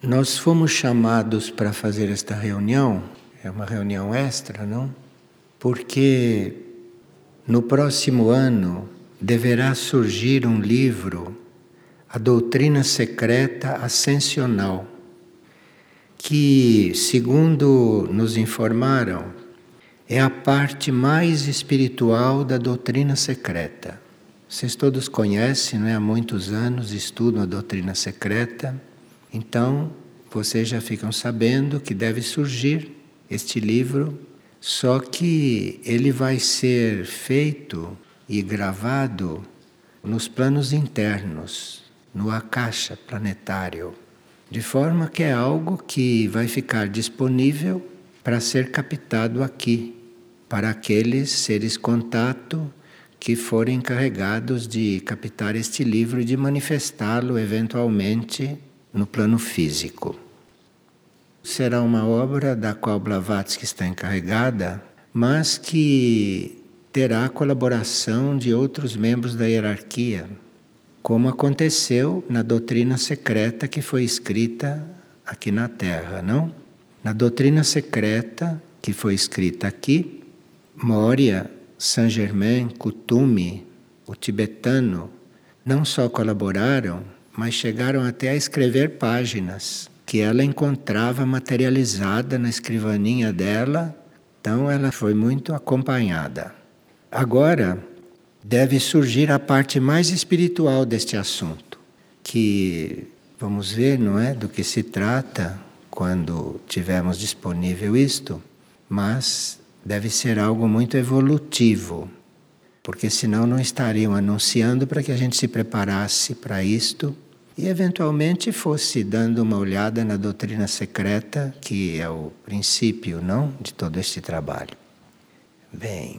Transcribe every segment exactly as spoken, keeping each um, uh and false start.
Nós fomos chamados para fazer esta reunião, é uma reunião extra, não? Porque no próximo ano deverá surgir um livro, A Doutrina Secreta Ascensional, que, segundo nos informaram, é a parte mais espiritual da doutrina secreta. Vocês todos conhecem, não é? Há muitos anos estudam a doutrina secreta. Então, vocês já ficam sabendo que deve surgir este livro, só que ele vai ser feito e gravado nos planos internos, no Akasha planetário, de forma que é algo que vai ficar disponível para ser captado aqui, para aqueles seres contato que forem encarregados de captar este livro e de manifestá-lo eventualmente no plano físico. Será uma obra da qual Blavatsky está encarregada, mas que terá a colaboração de outros membros da hierarquia, como aconteceu na doutrina secreta que foi escrita aqui na Terra, não? Na doutrina secreta que foi escrita aqui, Moria, Saint Germain, Kutumi, o tibetano, não só colaboraram, mas chegaram até a escrever páginas que ela encontrava materializada na escrivaninha dela, então ela foi muito acompanhada. Agora deve surgir a parte mais espiritual deste assunto, que vamos ver, não é, do que se trata quando tivermos disponível isto, mas deve ser algo muito evolutivo, porque senão não estariam anunciando para que a gente se preparasse para isto e eventualmente fosse dando uma olhada na doutrina secreta, que é o princípio, não, de todo este trabalho. Bem,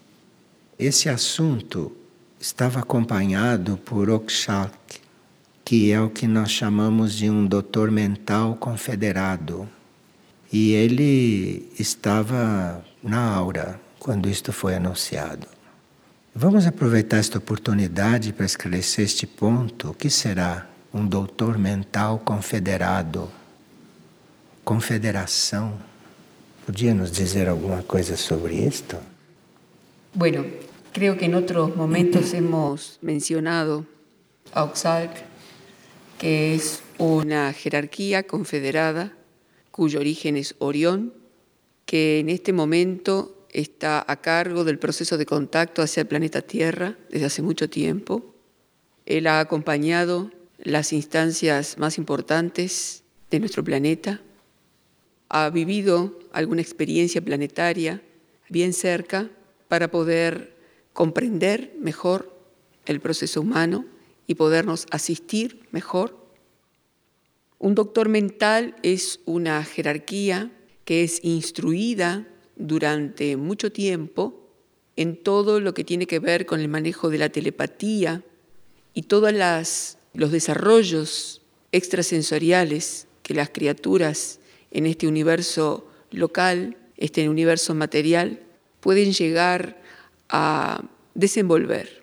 esse assunto estava acompanhado por Okshak, que é o que nós chamamos de um doutor mental confederado. E ele estava na aura quando isto foi anunciado. Vamos aproveitar esta oportunidade para esclarecer este ponto. O que será um doutor mental confederado? Confederação. Podia nos dizer alguma coisa sobre isto? Bueno, creo que en otros momentos hemos mencionado a Okshak, que es una jerarquía confederada cuyo origen es Orión, que en este momento está a cargo del proceso de contacto hacia el planeta Tierra desde hace mucho tiempo. Él ha acompañado las instancias más importantes de nuestro planeta, ha vivido alguna experiencia planetaria bien cerca para poder comprender mejor el proceso humano y podernos asistir mejor. Un doctor mental es una jerarquía que es instruida durante mucho tiempo en todo lo que tiene que ver con el manejo de la telepatía y todos los desarrollos extrasensoriales que las criaturas en este universo local, este universo material, pueden llegar a desenvolver.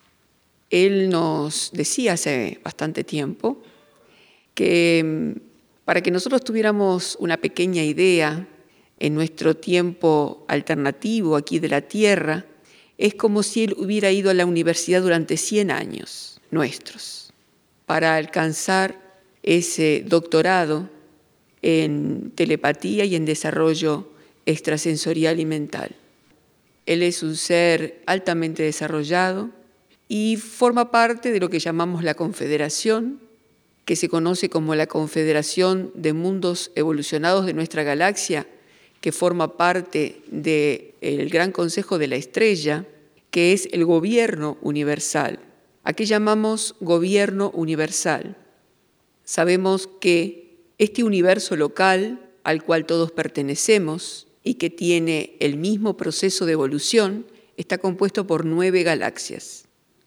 Él nos decía hace bastante tiempo que para que nosotros tuviéramos una pequeña idea en nuestro tiempo alternativo aquí de la Tierra, es como si él hubiera ido a la universidad durante cien años nuestros, para alcanzar ese doctorado en telepatía y en desarrollo extrasensorial y mental. Él es un ser altamente desarrollado y forma parte de lo que llamamos la Confederación, que se conoce como la Confederación de Mundos Evolucionados de nuestra galaxia, que forma parte del Gran Consejo de la Estrella, que es el gobierno universal. ¿A qué llamamos gobierno universal? Sabemos que este universo local al cual todos pertenecemos y que tiene el mismo proceso de evolución está compuesto por nueve galaxias.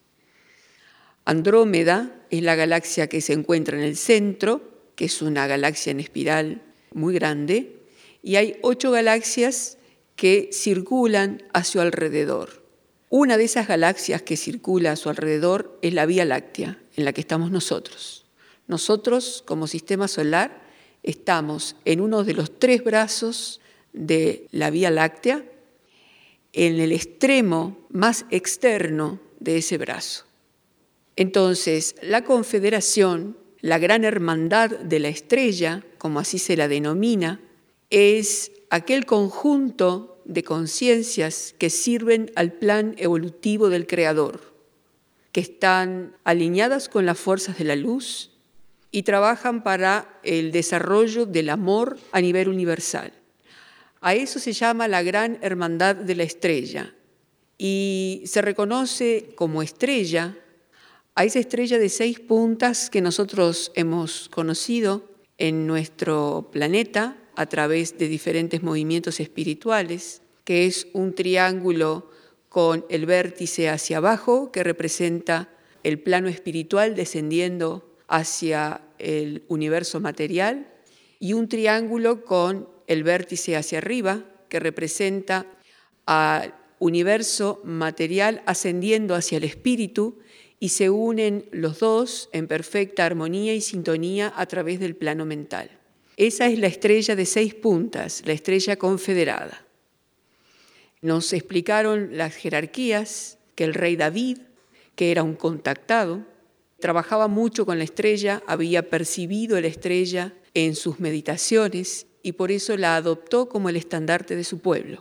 Andrómeda es la galaxia que se encuentra en el centro, que es una galaxia en espiral muy grande, y hay ocho galaxias que circulan a su alrededor. Una de esas galaxias que circula a su alrededor es la Vía Láctea, en la que estamos nosotros. Nosotros, como sistema solar, estamos en uno de los tres brazos de la Vía Láctea, en el extremo más externo de ese brazo. Entonces, la Confederación, la Gran Hermandad de la Estrella, como así se la denomina, es aquel conjunto de conciencias que sirven al plan evolutivo del Creador, que están alineadas con las fuerzas de la luz y trabajan para el desarrollo del amor a nivel universal. A eso se llama la Gran Hermandad de la Estrella y se reconoce como estrella a esa estrella de seis puntas que nosotros hemos conocido en nuestro planeta a través de diferentes movimientos espirituales, que es un triángulo con el vértice hacia abajo, que representa el plano espiritual descendiendo hacia el universo material, y un triángulo con el vértice hacia arriba, que representa al universo material ascendiendo hacia el espíritu, y se unen los dos en perfecta armonía y sintonía a través del plano mental. Esa es la estrella de seis puntas, la estrella confederada. Nos explicaron las jerarquías, que el rey David, que era un contactado, trabajaba mucho con la estrella, había percibido la estrella en sus meditaciones y por eso la adoptó como el estandarte de su pueblo.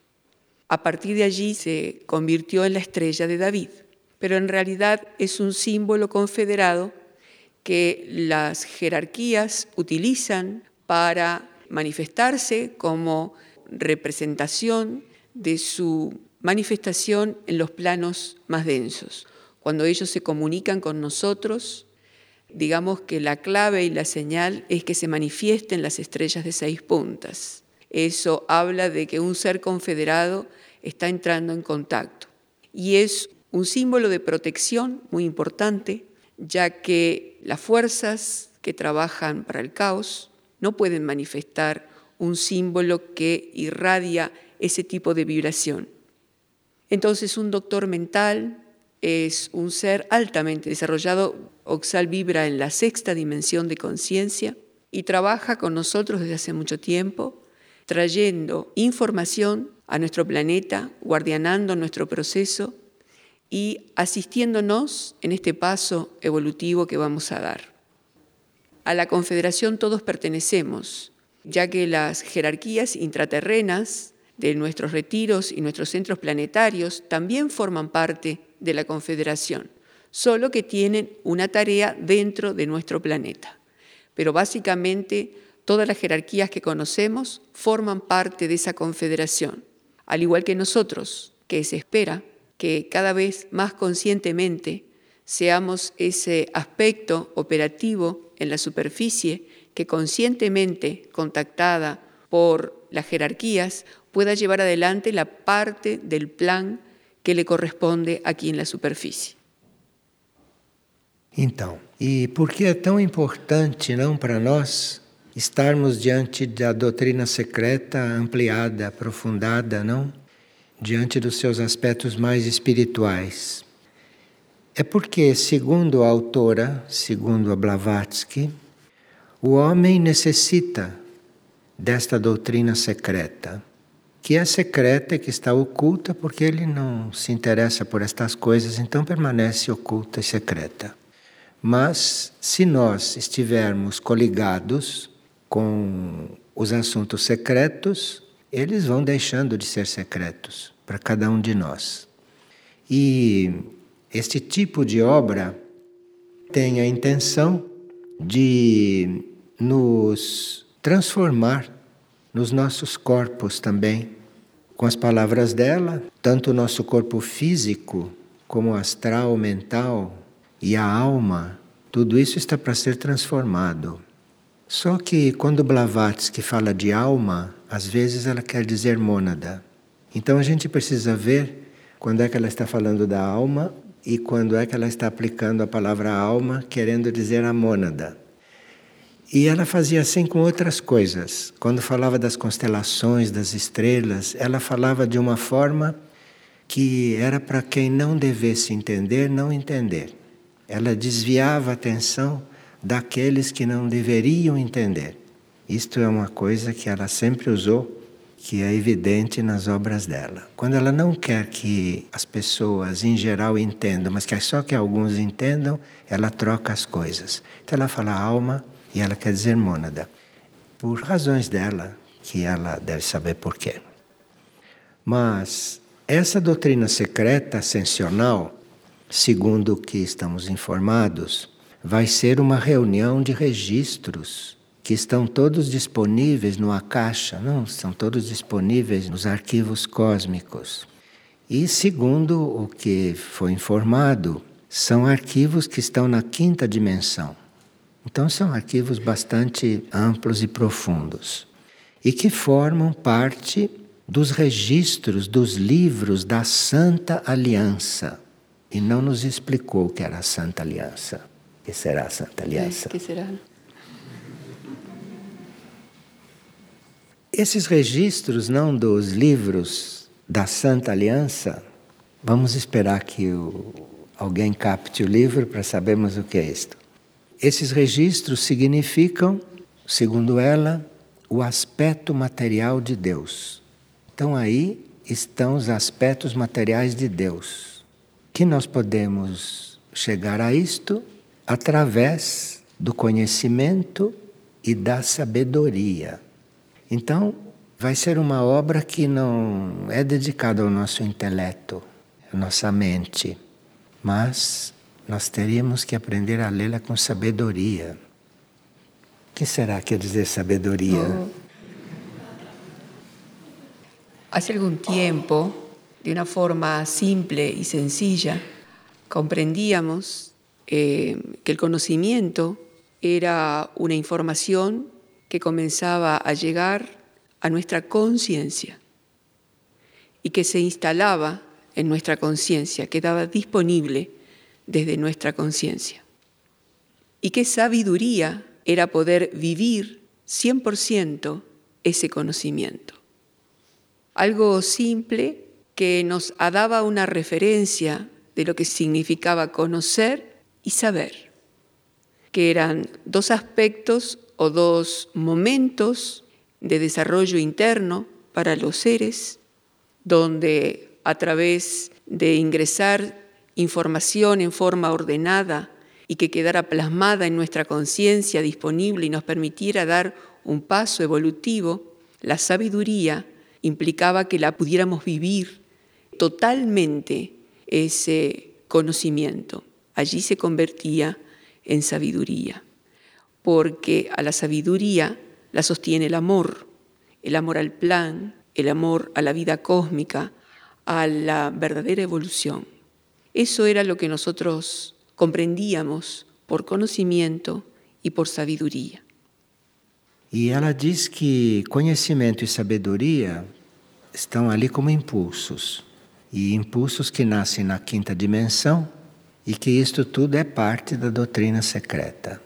A partir de allí se convirtió en la estrella de David, pero en realidad es un símbolo confederado que las jerarquías utilizan para manifestarse como representación de su manifestación en los planos más densos. Cuando ellos se comunican con nosotros, digamos que la clave y la señal es que se manifiesten las estrellas de seis puntas. Eso habla de que un ser confederado está entrando en contacto. Y es un símbolo de protección muy importante, ya que las fuerzas que trabajan para el caos no pueden manifestar un símbolo que irradia ese tipo de vibración. Entonces, un doctor mental es un ser altamente desarrollado. Oxal vibra en la sexta dimensión de conciencia y trabaja con nosotros desde hace mucho tiempo, trayendo información a nuestro planeta, guardianando nuestro proceso y asistiéndonos en este paso evolutivo que vamos a dar. A la Confederación todos pertenecemos, ya que las jerarquías intraterrenas de nuestros retiros y nuestros centros planetarios también forman parte de la Confederación, solo que tienen una tarea dentro de nuestro planeta. Pero básicamente todas las jerarquías que conocemos forman parte de esa Confederación, al igual que nosotros, que se espera que cada vez más conscientemente seamos ese aspecto operativo en la superficie que conscientemente, contactada por las jerarquías, pueda llevar adelante la parte del plan que le corresponde aqui na superfície. Então, e por que é tão importante, não, para nós estarmos diante da doutrina secreta ampliada, aprofundada, não? Diante dos seus aspectos mais espirituais? É porque, segundo a autora, segundo a Blavatsky, o homem necessita desta doutrina secreta, que é secreta e que está oculta porque ele não se interessa por estas coisas, então permanece oculta e secreta. Mas, se nós estivermos coligados com os assuntos secretos, eles vão deixando de ser secretos para cada um de nós. E este tipo de obra tem a intenção de nos transformar nos nossos corpos também. Com as palavras dela, tanto o nosso corpo físico, como o astral, mental e a alma, tudo isso está para ser transformado. Só que quando Blavatsky fala de alma, às vezes ela quer dizer mônada. Então a gente precisa ver quando é que ela está falando da alma e quando é que ela está aplicando a palavra alma, querendo dizer a mônada. E ela fazia assim com outras coisas. Quando falava das constelações, das estrelas, ela falava de uma forma que era para quem não devesse entender, não entender. Ela desviava a atenção daqueles que não deveriam entender. Isto é uma coisa que ela sempre usou, que é evidente nas obras dela. Quando ela não quer que as pessoas em geral entendam, mas quer só que alguns entendam, ela troca as coisas. Então ela fala alma e ela quer dizer mônada, por razões dela, que ela deve saber por quê. Mas essa doutrina secreta ascensional, segundo o que estamos informados, vai ser uma reunião de registros que estão todos disponíveis no Akasha, não, estão todos disponíveis nos arquivos cósmicos. E segundo o que foi informado, são arquivos que estão na quinta dimensão. Então são arquivos bastante amplos e profundos e que formam parte dos registros dos livros da Santa Aliança. E não nos explicou o que era a Santa Aliança. O que será a Santa Aliança? O que será? Esses registros, não dos livros da Santa Aliança, vamos esperar que o, alguém capte o livro para sabermos o que é isto. Esses registros significam, segundo ela, o aspecto material de Deus. Então aí estão os aspectos materiais de Deus, que nós podemos chegar a isto através do conhecimento e da sabedoria. Então, vai ser uma obra que não é dedicada ao nosso intelecto, à nossa mente, mas nós teríamos que aprender a lê-la com sabedoria. O que será que quer dizer sabedoria? Oh. Hace algún tiempo, de una forma simple y sencilla, comprendíamos eh, que el conocimiento era una información que comenzaba a llegar a nuestra conciencia y que se instalaba en nuestra conciencia, quedaba disponible desde nuestra conciencia. Y que sabiduría era poder vivir cien por ciento ese conocimiento. Algo simple que nos daba una referencia de lo que significaba conocer y saber, que eran dos aspectos o dos momentos de desarrollo interno para los seres, donde a través de ingresar información en forma ordenada y que quedara plasmada en nuestra conciencia disponible y nos permitiera dar un paso evolutivo, la sabiduría implicaba que la pudiéramos vivir totalmente ese conocimiento. Allí se convertía en sabiduría. Porque a la sabiduría la sostiene el amor, el amor al plan, el amor a la vida cósmica, a la verdadera evolución. Eso era lo que nosotros comprendíamos por conocimiento e por sabedoria. E ela diz que conhecimento e sabedoria estão ali como impulsos. E impulsos que nascem na quinta dimensão e que isto tudo é parte da doutrina secreta.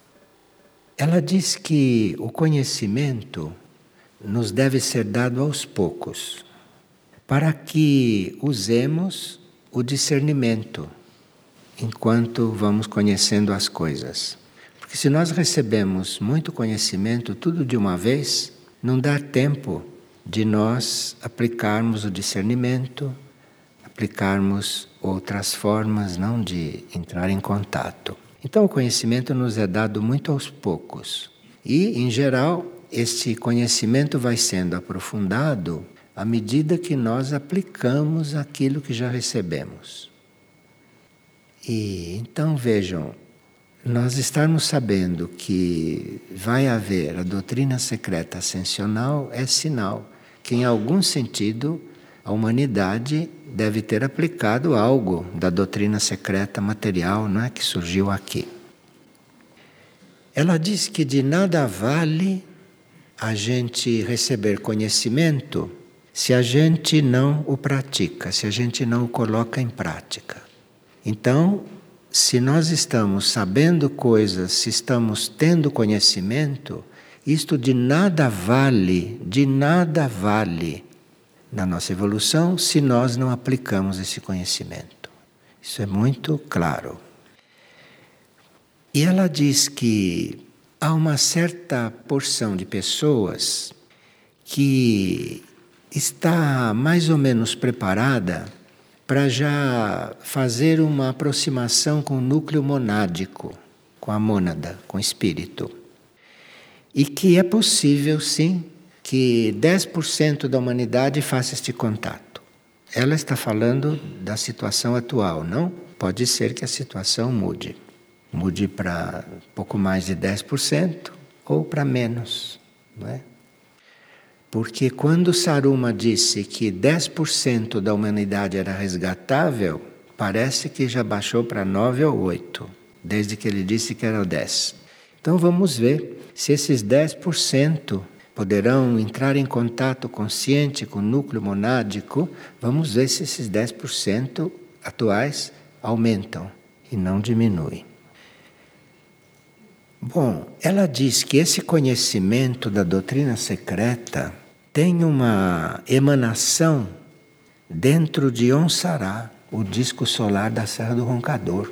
Ela diz que o conhecimento nos deve ser dado aos poucos, para que usemos o discernimento enquanto vamos conhecendo as coisas. Porque se nós recebemos muito conhecimento, tudo de uma vez, não dá tempo de nós aplicarmos o discernimento, aplicarmos outras formas não de entrar em contato. Então o conhecimento nos é dado muito aos poucos. E, em geral, este conhecimento vai sendo aprofundado à medida que nós aplicamos aquilo que já recebemos. E então vejam, nós estarmos sabendo que vai haver a doutrina secreta ascensional é sinal que, em algum sentido, a humanidade deve ter aplicado algo da doutrina secreta material, não é, que surgiu aqui. Ela diz que de nada vale a gente receber conhecimento se a gente não o pratica, se a gente não o coloca em prática. Então, se nós estamos sabendo coisas, se estamos tendo conhecimento, isto de nada vale, de nada vale na nossa evolução se nós não aplicamos esse conhecimento. Isso é muito claro. E ela diz que há uma certa porção de pessoas que está mais ou menos preparada para já fazer uma aproximação com o núcleo monádico, com a mônada, com o espírito. E que é possível, sim, que dez por cento da humanidade faça este contato. Ela está falando da situação atual, não? Pode ser que a situação mude. Mude para pouco mais de dez por cento ou para menos, não é? Porque quando Saruma disse que dez por cento da humanidade era resgatável, parece que já baixou para nove ou oito, desde que ele disse que era dez. Então vamos ver se esses dez por cento poderão entrar em contato consciente com o núcleo monádico. Vamos ver se esses dez por cento atuais aumentam e não diminuem. Bom, ela diz que esse conhecimento da doutrina secreta tem uma emanação dentro de Onsará, o disco solar da Serra do Roncador.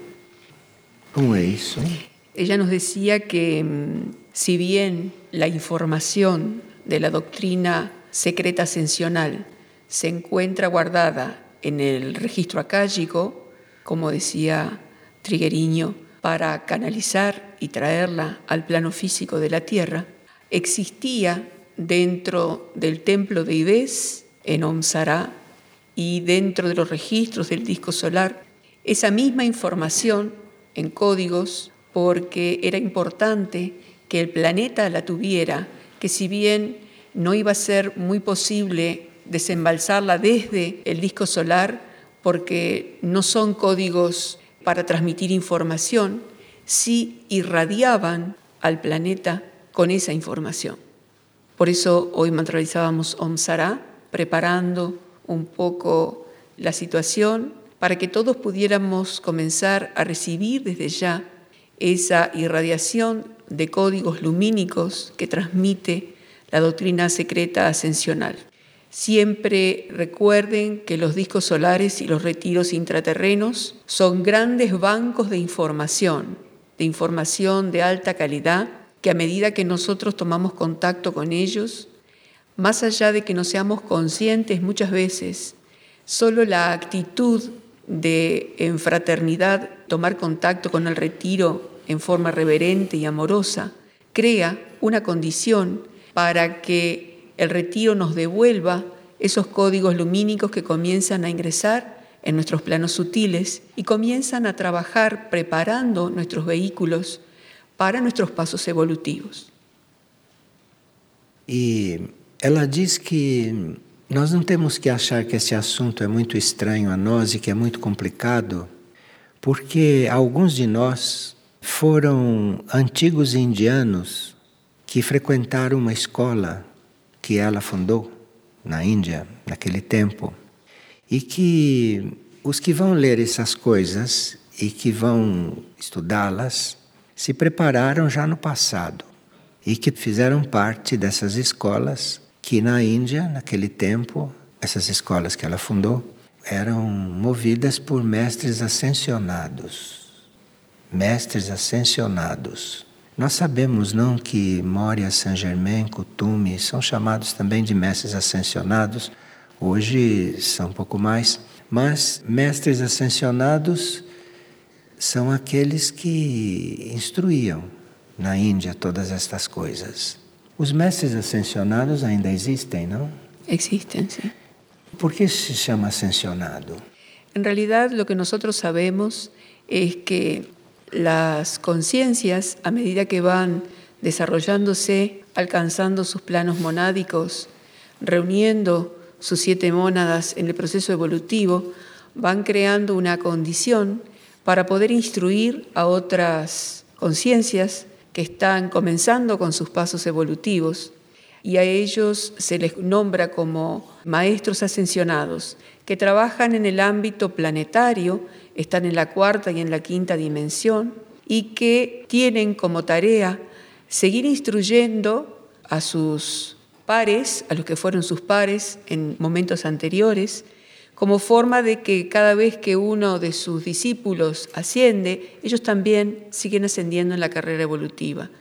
Como é isso? Ella nos decía que si bien la información de la doctrina secreta ascensional se encuentra guardada en el registro acálico, como decía Trigueriño, para canalizar y traerla al plano físico de la Tierra, existía dentro del templo de Ibés, en Omsará, y dentro de los registros del disco solar, esa misma información en códigos, porque era importante que el planeta la tuviera, que si bien no iba a ser muy posible desembalsarla desde el disco solar, porque no son códigos para transmitir información, sí irradiaban al planeta con esa información. Por eso hoy mantralizábamos Omsará, preparando un poco la situación para que todos pudiéramos comenzar a recibir desde ya esa irradiación de códigos lumínicos que transmite la doctrina secreta ascensional. Siempre recuerden que los discos solares y los retiros intraterrenos son grandes bancos de información, de información de alta calidad, que a medida que nosotros tomamos contacto con ellos, más allá de que no seamos conscientes muchas veces, solo la actitud de en fraternidad tomar contacto con el retiro en forma reverente y amorosa crea una condición para que el retiro nos devuelva esos códigos lumínicos que comienzan a ingresar en nuestros planos sutiles y comienzan a trabajar preparando nuestros vehículos para nuestros pasos evolutivos. E ela diz que nós não temos que achar que esse assunto é muito estranho a nós e que é muito complicado, porque alguns de nós foram antigos indianos que frequentaram uma escola que ela fundou na Índia, naquele tempo, e que os que vão ler essas coisas e que vão estudá-las se prepararam já no passado e que fizeram parte dessas escolas que na Índia, naquele tempo, essas escolas que ela fundou, eram movidas por mestres ascensionados. Mestres ascensionados. Nós sabemos, não, que Moria, Saint-Germain, Kutumi são chamados também de mestres ascensionados. Hoje são um pouco mais. Mas mestres ascensionados são aqueles que instruíam na Índia todas estas coisas. Os mestres ascensionados ainda existem, não? Existen, sí. ¿Por qué se llama ascensionado? En realidad lo que nosotros sabemos es que las conciencias, a medida que van desarrollándose, alcanzando sus planos monádicos, reuniendo sus siete mónadas en el proceso evolutivo, van creando una condición para poder instruir a otras conciencias que están comenzando con sus pasos evolutivos, y a ellos se les nombra como maestros ascensionados, que trabajan en el ámbito planetario, están en la cuarta y en la quinta dimensión, y que tienen como tarea seguir instruyendo a sus pares, a los que fueron sus pares en momentos anteriores, como forma de que cada vez que uno de sus discípulos asciende, ellos también siguen ascendiendo en la carrera evolutiva.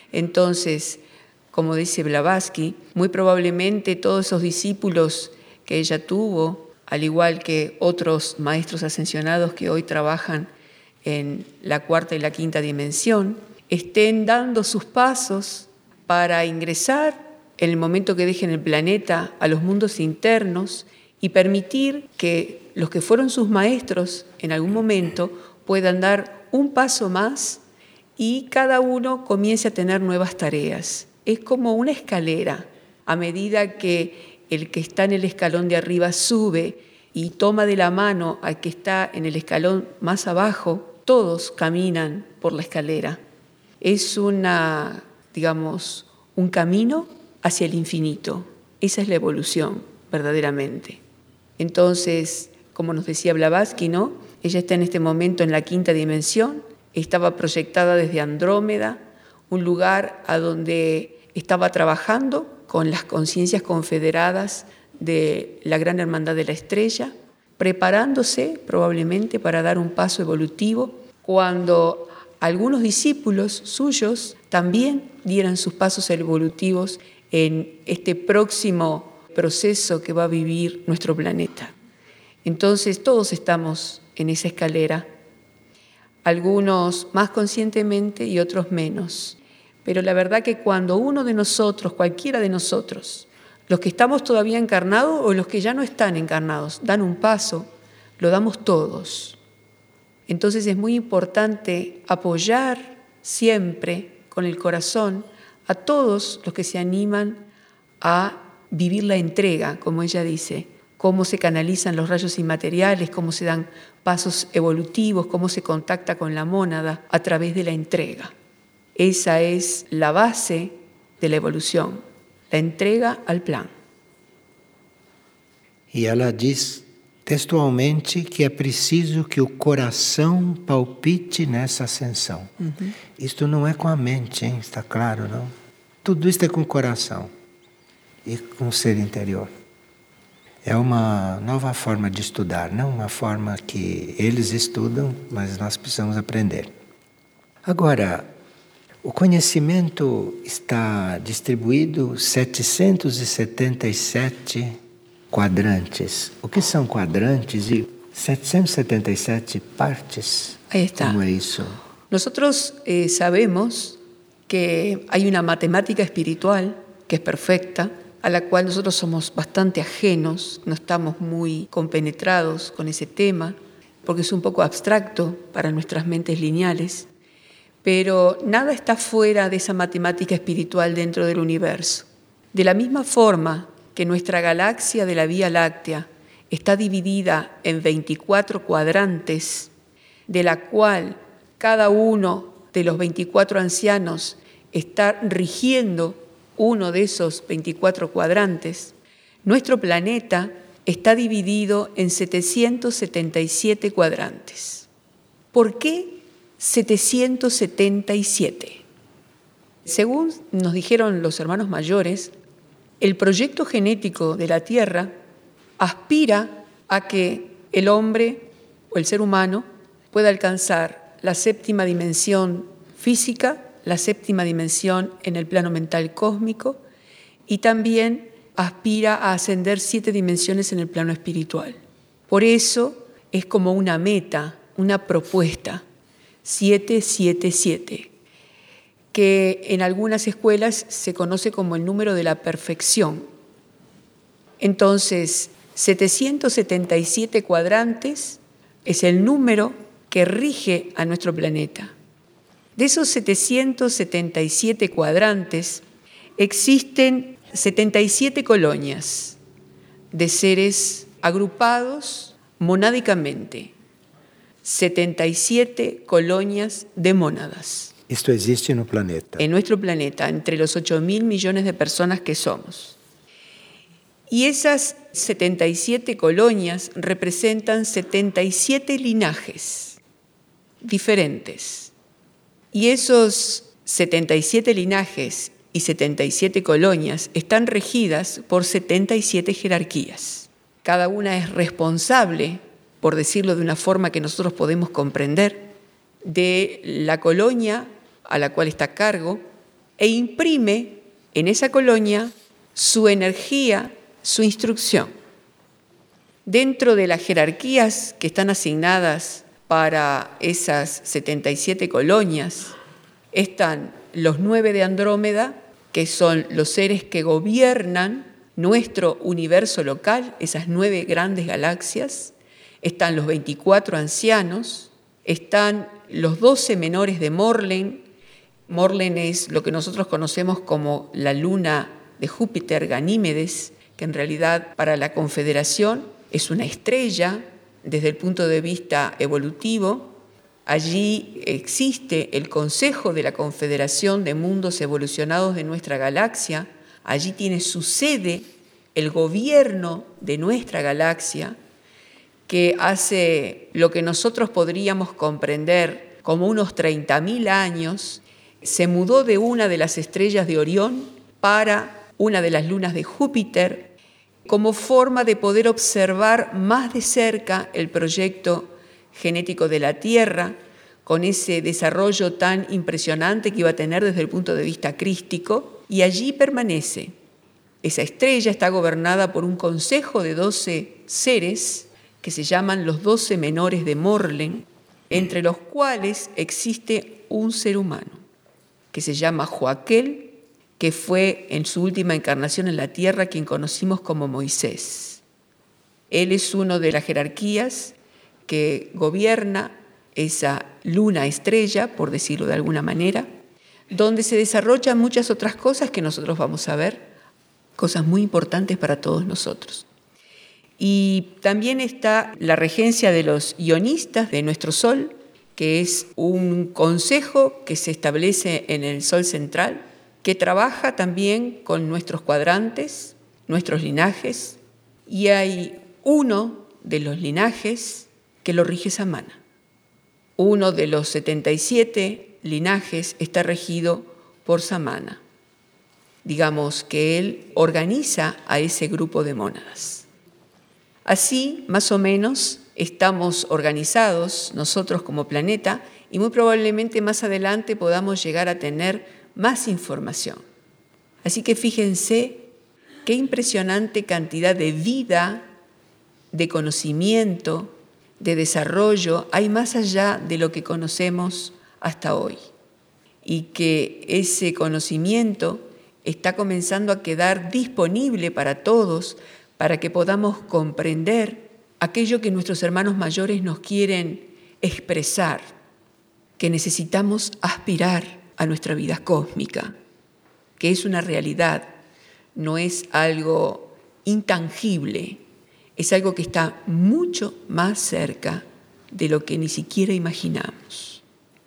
Entonces, como dice Blavatsky, muy probablemente todos esos discípulos que ella tuvo, al igual que otros maestros ascensionados que hoy trabajan en la cuarta y la quinta dimensión, estén dando sus pasos para ingresar en el momento que dejen el planeta a los mundos internos y permitir que los que fueron sus maestros en algún momento puedan dar un paso más y cada uno comience a tener nuevas tareas. Es como una escalera. A medida que el que está en el escalón de arriba sube y toma de la mano al que está en el escalón más abajo, todos caminan por la escalera. Es una, digamos, un camino hacia el infinito. Esa es la evolución, verdaderamente. Entonces, como nos decía Blavatsky, ¿no? Ella está en este momento en la quinta dimensión, estaba proyectada desde Andrómeda, un lugar a donde estaba trabajando con las conciencias confederadas de la Gran Hermandad de la Estrella, preparándose probablemente para dar un paso evolutivo, cuando algunos discípulos suyos también dieran sus pasos evolutivos en este próximo proceso que va a vivir nuestro planeta. Entonces todos estamos en esa escalera, algunos más conscientemente y otros menos. Pero la verdad que cuando uno de nosotros, cualquiera de nosotros, los que estamos todavía encarnados o los que ya no están encarnados, dan un paso, lo damos todos. Entonces es muy importante apoyar siempre con el corazón a todos los que se animan a vivir la entrega, como ella dice, cómo se canalizan los rayos inmateriales, cómo se dan pasos evolutivos, cómo se contacta con la mónada a través de la entrega. Esa es la base de la evolución, la entrega al plan. E ela diz textualmente que é preciso que o coração palpite nessa ascensão. Uhum. Isto não é com a mente, hein? Está claro, não? Tudo isso é com o coração e com o ser interior. É uma nova forma de estudar, não uma forma que eles estudam, mas nós precisamos aprender. Agora, o conhecimento está distribuído setecentos e setenta e sete quadrantes. O que são quadrantes e setecentos e setenta e sete partes? Ahí está. ¿Cómo es eso? Nosotros eh, sabemos que hay una matemática espiritual que es perfecta, a la cual nosotros somos bastante ajenos, no estamos muy compenetrados con ese tema, porque es un poco abstracto para nuestras mentes lineales, pero nada está fuera de esa matemática espiritual dentro del universo. De la misma forma que nuestra galaxia de la Vía Láctea está dividida en veinticuatro cuadrantes, de la cual cada uno de los veinticuatro ancianos está rigiendo uno de esos veinticuatro cuadrantes, nuestro planeta está dividido en setecientos setenta y siete cuadrantes. ¿Por qué setecientos setenta y siete? Según nos dijeron los hermanos mayores, el proyecto genético de la Tierra aspira a que el hombre o el ser humano pueda alcanzar la séptima dimensión física, la séptima dimensión en el plano mental cósmico, y también aspira a ascender siete dimensiones en el plano espiritual. Por eso es como una meta, una propuesta, siete siete siete, que en algunas escuelas se conoce como el número de la perfección. Entonces, setecientos setenta y siete cuadrantes es el número que rige a nuestro planeta. De esos setecientos setenta y siete cuadrantes, existen setenta y siete colonias de seres agrupados monádicamente. setenta y siete colonias de mónadas. Esto existe en el planeta. En nuestro planeta, entre los ocho mil millones de personas que somos. Y esas setenta y siete colonias representan setenta y siete linajes diferentes. Y esos setenta y siete linajes y setenta y siete colonias están regidas por setenta y siete jerarquías. Cada una es responsable, por decirlo de una forma que nosotros podemos comprender, de la colonia a la cual está a cargo e imprime en esa colonia su energía, su instrucción. Dentro de las jerarquías que están asignadas para esas setenta y siete colonias, están los nueve de Andrómeda, que son los seres que gobiernan nuestro universo local, esas nueve grandes galaxias. Están los veinticuatro ancianos, están los doce menores de Morlen. Morlen es lo que nosotros conocemos como la luna de Júpiter, Ganímedes, que en realidad para la Confederación es una estrella desde el punto de vista evolutivo. Allí existe el Consejo de la Confederación de Mundos Evolucionados de nuestra galaxia. Allí tiene su sede el gobierno de nuestra galaxia, que hace lo que nosotros podríamos comprender como unos treinta mil años, se mudó de una de las estrellas de Orión para una de las lunas de Júpiter, como forma de poder observar más de cerca el proyecto genético de la Tierra, con ese desarrollo tan impresionante que iba a tener desde el punto de vista crístico, y allí permanece. Esa estrella está gobernada por un consejo de doce seres que se llaman los doce menores de Morlen, entre los cuales existe un ser humano que se llama Joaquel, que fue en su última encarnación en la Tierra quien conocimos como Moisés. Él es uno de las jerarquías que gobierna esa luna estrella, por decirlo de alguna manera, donde se desarrollan muchas otras cosas que nosotros vamos a ver, cosas muy importantes para todos nosotros. Y también está la regencia de los ionistas de nuestro Sol, que es un consejo que se establece en el Sol central, que trabaja también con nuestros cuadrantes, nuestros linajes, y hay uno de los linajes que lo rige Samana. Uno de los setenta y siete linajes está regido por Samana. Digamos que él organiza a ese grupo de mónadas. Así, más o menos, estamos organizados nosotros como planeta y muy probablemente más adelante podamos llegar a tener más información. Así que fíjense qué impresionante cantidad de vida, de conocimiento, de desarrollo hay más allá de lo que conocemos hasta hoy. Y que ese conocimiento está comenzando a quedar disponible para todos, para que podamos comprender aquello que nuestros hermanos mayores nos quieren expresar, que necesitamos aspirar a nuestra vida cósmica, que es una realidad, no es algo intangible, es algo que está mucho más cerca de lo que ni siquiera imaginamos.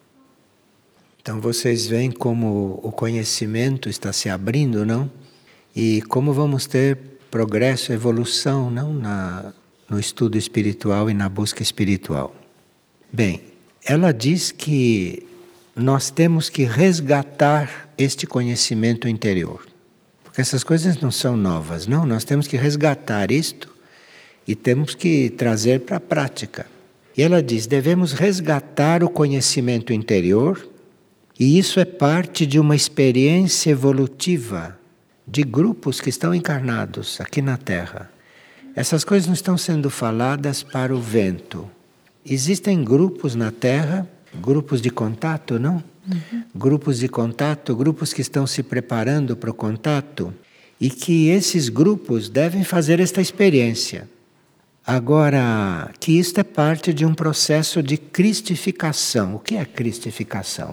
Então vocês veem como o conhecimento está se abrindo, não? E como vamos ter progresso, evolução, não? Na, no estudo espiritual e na busca espiritual. Bem, ela diz que nós temos que resgatar este conhecimento interior. Porque essas coisas não são novas, não. Nós temos que resgatar isto e temos que trazer para a prática. E ela diz, devemos resgatar o conhecimento interior, e isso é parte de uma experiência evolutiva de grupos que estão encarnados aqui na Terra. Essas coisas não estão sendo faladas para o vento. Existem grupos na Terra, grupos de contato, não? Uhum. Grupos de contato, grupos que estão se preparando para o contato e que esses grupos devem fazer esta experiência. Agora, que isto é parte de um processo de cristificação. O que é cristificação?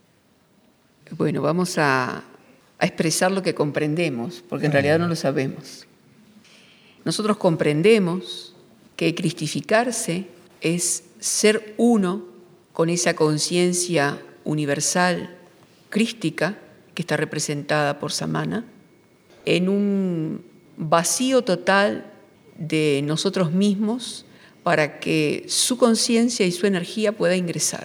Bueno, vamos a, a expresar lo que comprendemos, porque en realidad no lo sabemos. Nosotros comprendemos que cristificarse es ser uno con esa conciencia universal, crística, que está representada por Samana, en un vacío total de nosotros mismos para que su conciencia y su energía pueda ingresar.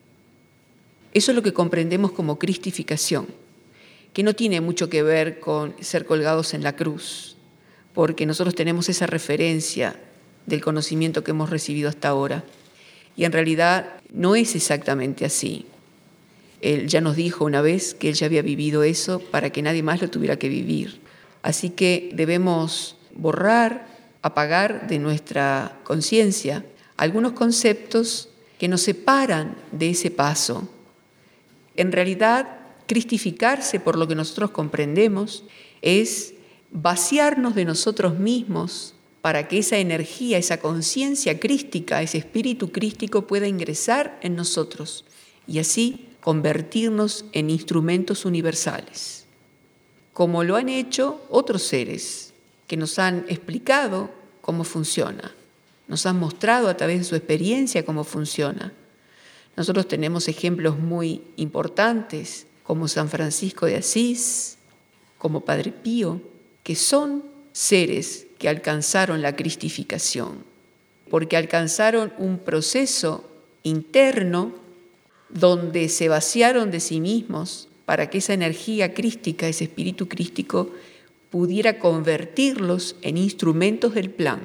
Eso es lo que comprendemos como cristificación, que no tiene mucho que ver con ser colgados en la cruz, porque nosotros tenemos esa referencia del conocimiento que hemos recibido hasta ahora. Y en realidad no es exactamente así. Él ya nos dijo una vez que Él ya había vivido eso para que nadie más lo tuviera que vivir. Así que debemos borrar, apagar de nuestra conciencia algunos conceptos que nos separan de ese paso. En realidad, cristificarse por lo que nosotros comprendemos es vaciarnos de nosotros mismos para que esa energía, esa conciencia crística, ese espíritu crístico pueda ingresar en nosotros y así convertirnos en instrumentos universales, como lo han hecho otros seres que nos han explicado cómo funciona, nos han mostrado a través de su experiencia cómo funciona. Nosotros tenemos ejemplos muy importantes como San Francisco de Asís, como Padre Pío, que son seres que alcanzaron la cristificación, porque alcanzaron un proceso interno donde se vaciaron de sí mismos para que esa energía crística, ese espíritu crístico, pudiera convertirlos en instrumentos del plan.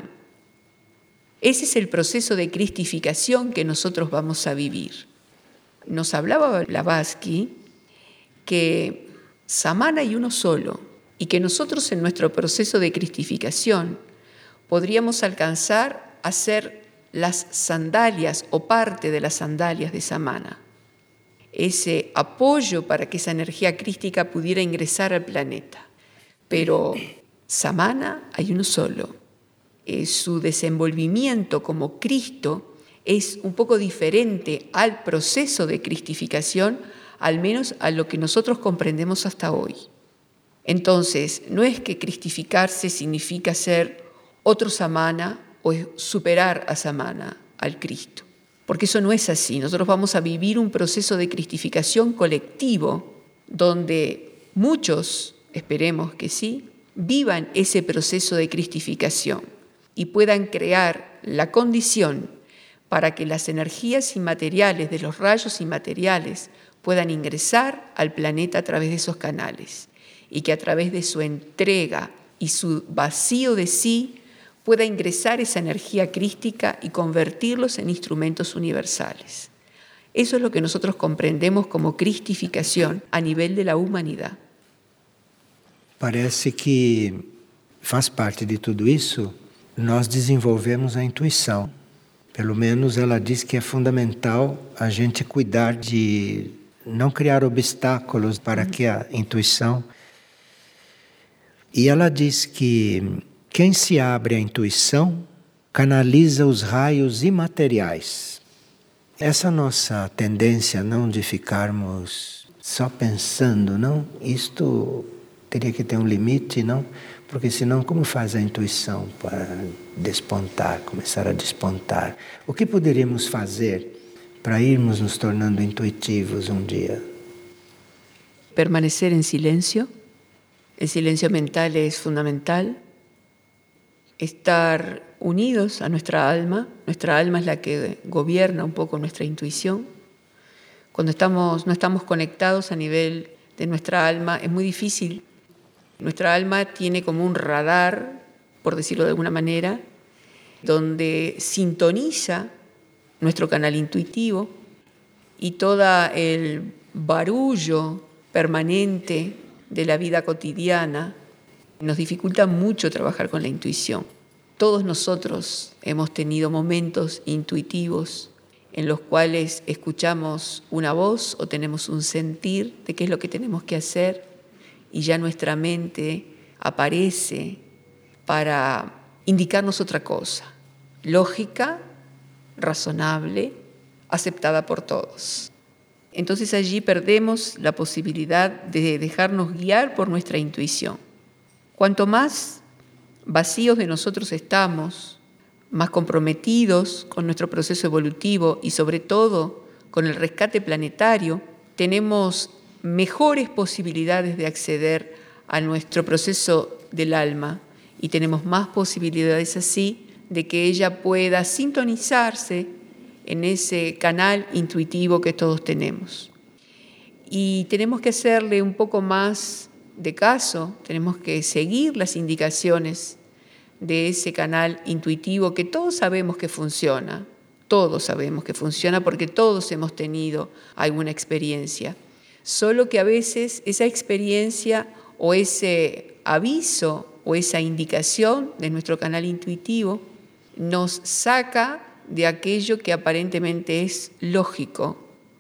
Ese es el proceso de cristificación que nosotros vamos a vivir. Nos hablaba Blavatsky que samana hay uno solo y que nosotros en nuestro proceso de cristificación podríamos alcanzar a ser las sandalias o parte de las sandalias de samana. Ese apoyo para que esa energía crística pudiera ingresar al planeta. Pero samana hay uno solo. Eh, su desenvolvimiento como Cristo es un poco diferente al proceso de cristificación, al menos a lo que nosotros comprendemos hasta hoy. Entonces, no es que cristificarse significa ser otro samana o superar a samana, al Cristo, porque eso no es así. Nosotros vamos a vivir un proceso de cristificación colectivo donde muchos, esperemos que sí, vivan ese proceso de cristificación y puedan crear la condición para que las energías inmateriales de los rayos inmateriales puedan ingresar al planeta a través de esos canales y que a través de su entrega y su vacío de sí pueda ingresar esa energía crística y convertirlos en instrumentos universales. Eso es lo que nosotros comprendemos como cristificación a nivel de la humanidad. Parece que faz parte de tudo isso, nós desenvolvemos a intuição. Pelo menos ela diz que é fundamental a gente cuidar de não criar obstáculos para que a intuição... E ela diz que quem se abre à intuição canaliza os raios imateriais. Essa nossa tendência não de ficarmos só pensando, não? Isto teria que ter um limite, não? Porque senão como faz a intuição para despontar, começar a despontar? O que poderíamos fazer para irmos nos tornando intuitivos um dia? Permanecer en silencio. El silencio mental es fundamental. Estar unidos a nuestra alma. Nuestra alma es la que gobierna un poco nuestra intuición. Cuando estamos, no estamos conectados a nivel de nuestra alma, es muy difícil. Nuestra alma tiene como un radar, por decirlo de alguna manera, donde sintoniza nuestro canal intuitivo y todo el barullo permanente de la vida cotidiana nos dificulta mucho trabajar con la intuición. Todos nosotros hemos tenido momentos intuitivos en los cuales escuchamos una voz o tenemos un sentir de qué es lo que tenemos que hacer y ya nuestra mente aparece para indicarnos otra cosa, lógica, razonable, aceptada por todos. Entonces allí perdemos la posibilidad de dejarnos guiar por nuestra intuición. Cuanto más vacíos de nosotros estamos, más comprometidos con nuestro proceso evolutivo y sobre todo con el rescate planetario, tenemos mejores posibilidades de acceder a nuestro proceso del alma y tenemos más posibilidades así de que ella pueda sintonizarse en ese canal intuitivo que todos tenemos. Y tenemos que hacerle un poco más de caso, tenemos que seguir las indicaciones de ese canal intuitivo que todos sabemos que funciona, todos sabemos que funciona porque todos hemos tenido alguna experiencia. solo que a veces esa experiencia o ese aviso o esa indicación de nuestro canal intuitivo nos saca de aquello que aparentemente es lógico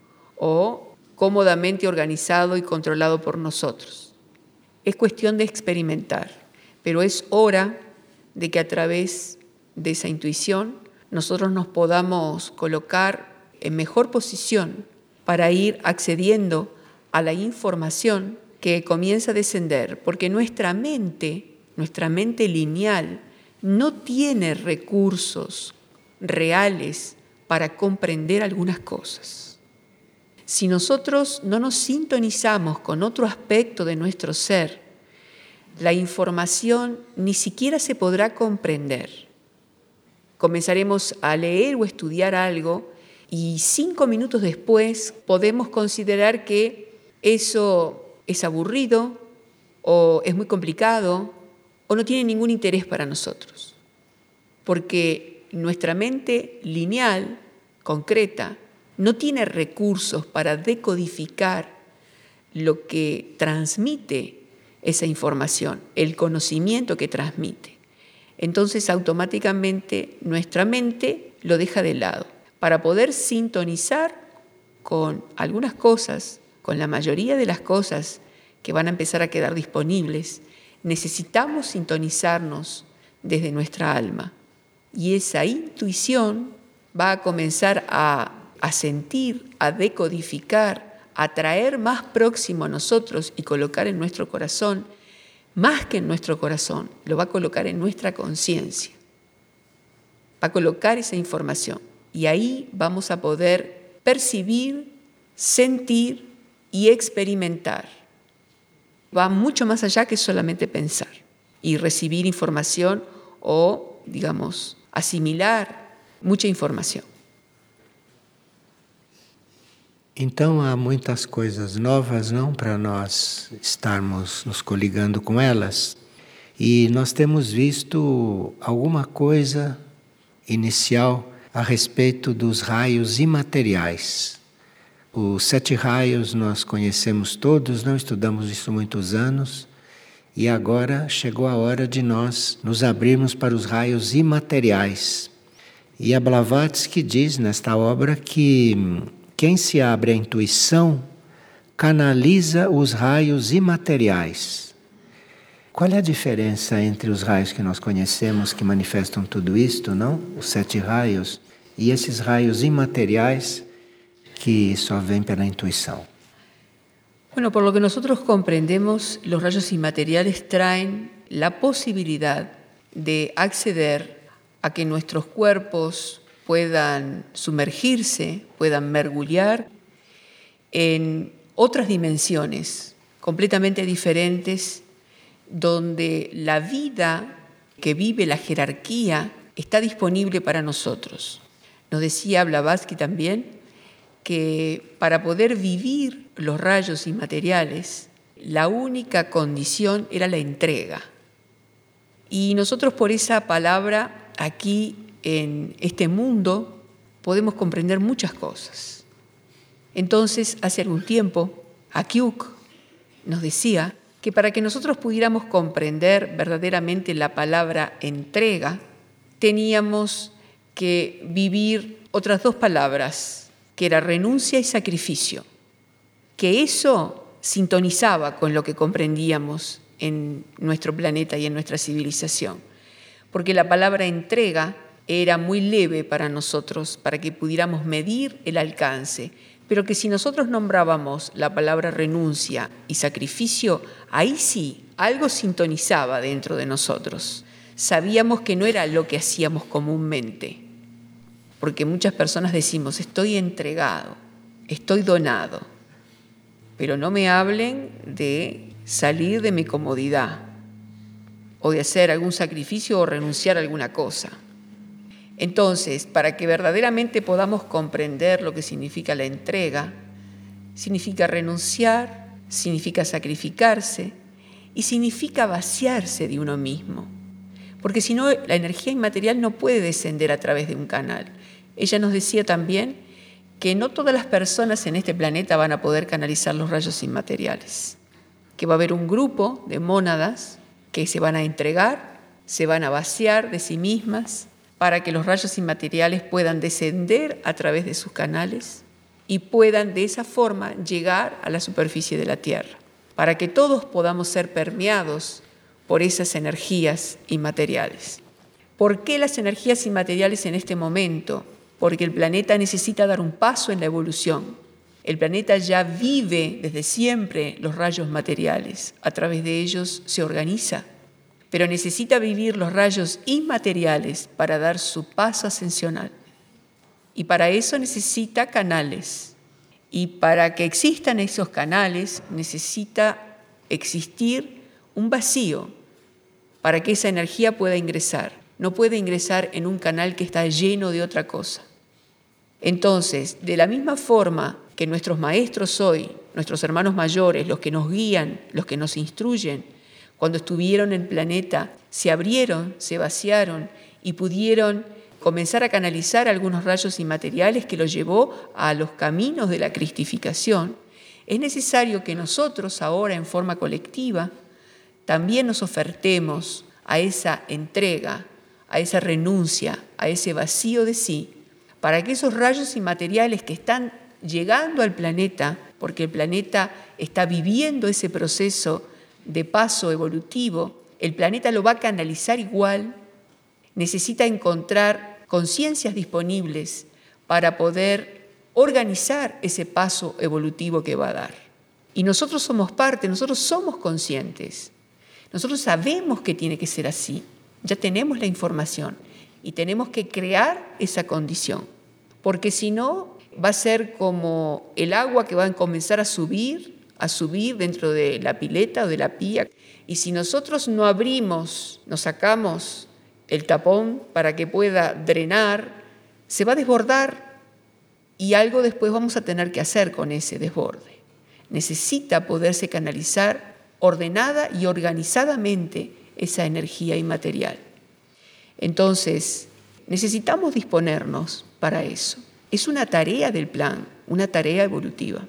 o cómodamente organizado y controlado por nosotros. Es cuestión de experimentar, pero es hora de que a través de esa intuición nosotros nos podamos colocar en mejor posición para ir accediendo a la información que comienza a descender, porque nuestra mente, nuestra mente lineal, no tiene recursos reales para comprender algunas cosas. Si nosotros no nos sintonizamos con otro aspecto de nuestro ser, la información ni siquiera se podrá comprender. Comenzaremos a leer o estudiar algo y cinco minutos después podemos considerar que eso es aburrido o es muy complicado o no tiene ningún interés para nosotros. Porque nuestra mente lineal, concreta, no tiene recursos para decodificar lo que transmite esa información, el conocimiento que transmite. Entonces automáticamente nuestra mente lo deja de lado. Para poder sintonizar con algunas cosas, con la mayoría de las cosas que van a empezar a quedar disponibles, necesitamos sintonizarnos desde nuestra alma. Y esa intuición va a comenzar a, a sentir, a decodificar, a traer más próximo a nosotros y colocar en nuestro corazón, más que en nuestro corazón, lo va a colocar en nuestra conciencia. Va a colocar esa información y ahí vamos a poder percibir, sentir y experimentar. Va mucho más allá que solamente pensar y recibir información o, digamos, asimilar mucha informação. Então há muitas coisas novas, não, para nós estarmos nos coligando com elas. E nós temos visto alguma coisa inicial a respeito dos raios imateriais. Os sete raios nós conhecemos todos, não estudamos isso há muitos anos. E agora chegou a hora de nós nos abrirmos para os raios imateriais. E a Blavatsky diz nesta obra que quem se abre à intuição canaliza os raios imateriais. Qual é a diferença entre os raios que nós conhecemos, que manifestam tudo isto, não? Os sete raios, e esses raios imateriais que só vêm pela intuição? Bueno, por lo que nosotros comprendemos, los rayos inmateriales traen la posibilidad de acceder a que nuestros cuerpos puedan sumergirse, puedan mergullar en otras dimensiones completamente diferentes, donde la vida que vive la jerarquía está disponible para nosotros. Nos decía Blavatsky también que para poder vivir los rayos inmateriales, la única condición era la entrega. Y nosotros por esa palabra aquí en este mundo podemos comprender muchas cosas. Entonces, hace algún tiempo, Akyuk nos decía que para que nosotros pudiéramos comprender verdaderamente la palabra entrega, teníamos que vivir otras dos palabras, que era renuncia y sacrificio, que eso sintonizaba con lo que comprendíamos en nuestro planeta y en nuestra civilización, porque la palabra entrega era muy leve para nosotros, para que pudiéramos medir el alcance, pero que si nosotros nombrábamos la palabra renuncia y sacrificio, ahí sí, algo sintonizaba dentro de nosotros. Sabíamos que no era lo que hacíamos comúnmente, porque muchas personas decimos, estoy entregado, estoy donado, pero no me hablen de salir de mi comodidad o de hacer algún sacrificio o renunciar a alguna cosa. Entonces, para que verdaderamente podamos comprender lo que significa la entrega, significa renunciar, significa sacrificarse y significa vaciarse de uno mismo. Porque si no, la energía inmaterial no puede descender a través de un canal. Ella nos decía también que no todas las personas en este planeta van a poder canalizar los rayos inmateriales, que va a haber un grupo de mónadas que se van a entregar, se van a vaciar de sí mismas para que los rayos inmateriales puedan descender a través de sus canales y puedan de esa forma llegar a la superficie de la Tierra, para que todos podamos ser permeados por esas energías inmateriales. ¿Por qué las energías inmateriales en este momento? Porque el planeta necesita dar un paso en la evolución. El planeta ya vive desde siempre los rayos materiales, a través de ellos se organiza, pero necesita vivir los rayos inmateriales para dar su paso ascensional. Y para eso necesita canales. Y para que existan esos canales necesita existir un vacío para que esa energía pueda ingresar. No puede ingresar en un canal que está lleno de otra cosa. Entonces, de la misma forma que nuestros maestros hoy, nuestros hermanos mayores, los que nos guían, los que nos instruyen, cuando estuvieron en el planeta, se abrieron, se vaciaron y pudieron comenzar a canalizar algunos rayos inmateriales que los llevó a los caminos de la cristificación, es necesario que nosotros ahora en forma colectiva también nos ofertemos a esa entrega, a esa renuncia, a ese vacío de sí, para que esos rayos inmateriales que están llegando al planeta, porque el planeta está viviendo ese proceso de paso evolutivo, el planeta lo va a canalizar igual, necesita encontrar conciencias disponibles para poder organizar ese paso evolutivo que va a dar. Y nosotros somos parte, nosotros somos conscientes, nosotros sabemos que tiene que ser así, ya tenemos la información y tenemos que crear esa condición, porque si no va a ser como el agua que va a comenzar a subir, a subir dentro de la pileta o de la pía, y si nosotros no abrimos, nos sacamos el tapón para que pueda drenar, se va a desbordar y algo después vamos a tener que hacer con ese desborde. Necesita poderse canalizar ordenada y organizadamente esa energía inmaterial. Entonces, necesitamos disponernos para eso. Es una tarea del plan, una tarea evolutiva.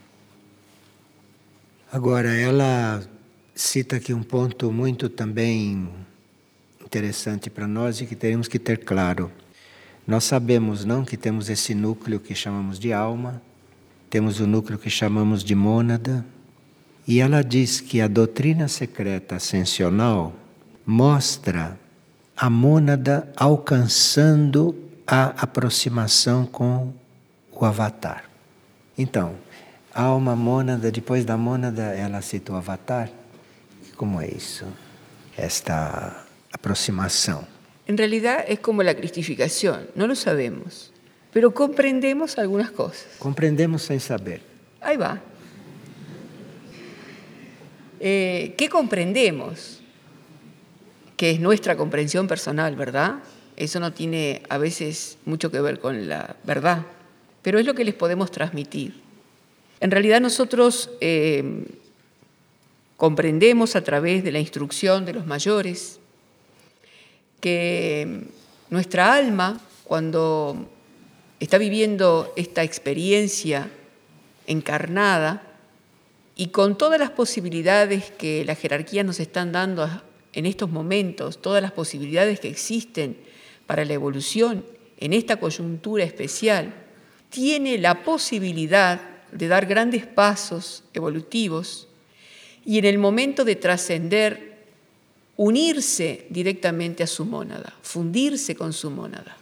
Agora, ela cita aqui um ponto muito também interessante para nós e que teremos que ter claro. Nós sabemos, não, que temos esse núcleo que chamamos de alma, temos o núcleo que chamamos de mônada, e ela diz que a doutrina secreta ascensional mostra a mônada alcançando a aproximação com o avatar. Então, alma, mônada, depois da mônada ela cita o avatar. Como é isso? Esta aproximação. En realidad es como la cristificación, no lo sabemos, pero comprendemos algunas cosas. Compreendemos sem saber. Ahí va. Eh, ¿Qué comprendemos? Que es nuestra comprensión personal, ¿verdad? Eso no tiene a veces mucho que ver con la verdad, pero es lo que les podemos transmitir. En realidad nosotros eh, comprendemos a través de la instrucción de los mayores que nuestra alma, cuando está viviendo esta experiencia encarnada y con todas las posibilidades que la jerarquía nos están dando en estos momentos, todas las posibilidades que existen para la evolución en esta coyuntura especial, tiene la posibilidad de dar grandes pasos evolutivos y en el momento de trascender, unirse directamente a su mónada, fundirse con su mónada.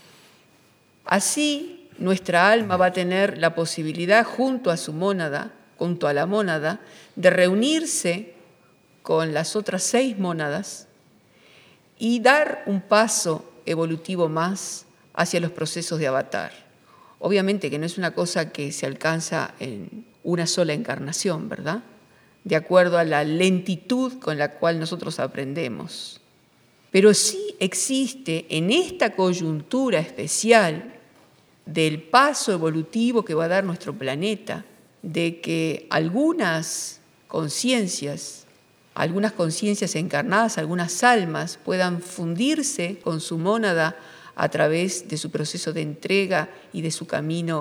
Así, nuestra alma va a tener la posibilidad, junto a su mónada, junto a la mónada, de reunirse con las otras seis mónadas y dar un paso evolutivo más hacia los procesos de avatar. Obviamente que no es una cosa que se alcanza en una sola encarnación, ¿verdad? De acuerdo a la lentitud con la cual nosotros aprendemos. Pero sí existe en esta coyuntura especial del paso evolutivo que va a dar nuestro planeta, de que algunas conciencias, algunas conciencias encarnadas, algunas almas puedan fundirse con su mónada a través de su proceso de entrega y de su camino